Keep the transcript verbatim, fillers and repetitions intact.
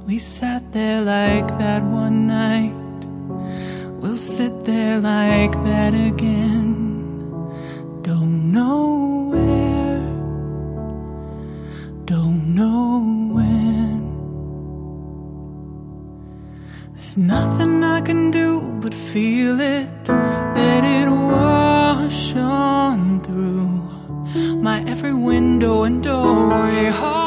We sat there like that one night. We'll sit there like that again. Don't know where, don't know when. There's nothing I can do but feel it, let it wash on through my every window and doorway.